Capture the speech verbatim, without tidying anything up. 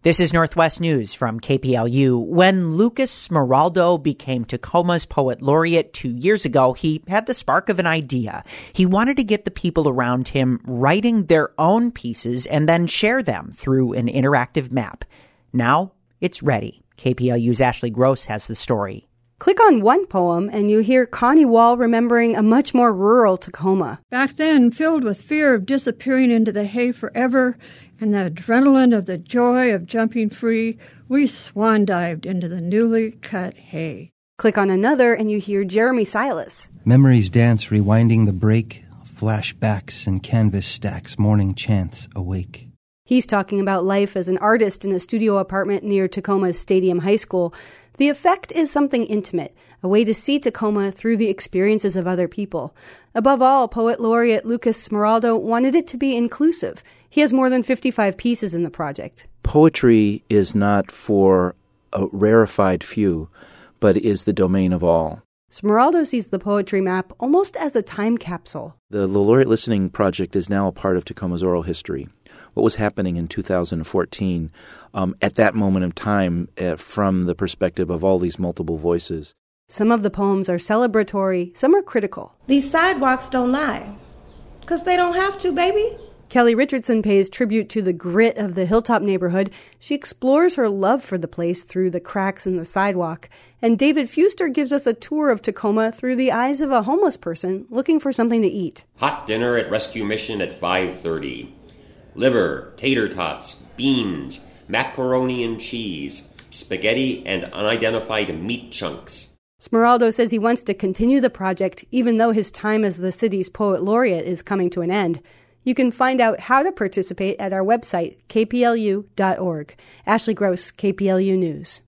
This is Northwest News from K P L U. When Lucas Smeraldo became Tacoma's Poet Laureate two years ago, he had the spark of an idea. He wanted to get the people around him writing their own pieces and then share them through an interactive map. Now it's ready. K P L U's Ashley Gross has the story. Click on one poem and you hear Connie Wall remembering a much more rural Tacoma. Back then, filled with fear of disappearing into the hay forever and the adrenaline of the joy of jumping free, we swan dived into the newly cut hay. Click on another and you hear Jeremy Silas. Memories dance, rewinding the break, flashbacks and canvas stacks, morning chants awake. He's talking about life as an artist in a studio apartment near Tacoma's Stadium High School. The effect is something intimate, a way to see Tacoma through the experiences of other people. Above all, Poet Laureate Lucas Smeraldo wanted it to be inclusive. He has more than fifty-five pieces in the project. Poetry is not for a rarefied few, but is the domain of all. Smeraldo sees the poetry map almost as a time capsule. The Laureate Listening Project is now a part of Tacoma's oral history. What was happening in two thousand fourteen um, at that moment of time uh, from the perspective of all these multiple voices. Some of the poems are celebratory, some are critical. These sidewalks don't lie, because they don't have to, baby. Kelly Richardson pays tribute to the grit of the Hilltop neighborhood. She explores her love for the place through the cracks in the sidewalk. And David Fuster gives us a tour of Tacoma through the eyes of a homeless person looking for something to eat. Hot dinner at Rescue Mission at five thirty. Liver, tater tots, beans, macaroni and cheese, spaghetti, and unidentified meat chunks. Smeraldo says he wants to continue the project even though his time as the city's Poet Laureate is coming to an end. You can find out how to participate at our website, k p l u dot org. Ashley Gross, K P L U News.